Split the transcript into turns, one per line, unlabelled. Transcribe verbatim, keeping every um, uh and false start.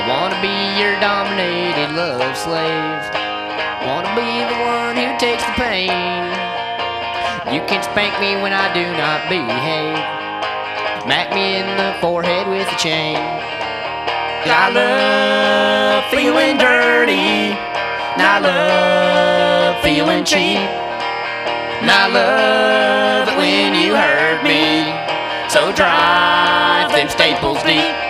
Wanna be your dominated love slave. Wanna be the one who takes the pain. You can spank me when I do not behave. Smack me in the forehead with a chain. I love feeling dirty, and I love feeling cheap, and I love it when you hurt me. So drive them staples deep.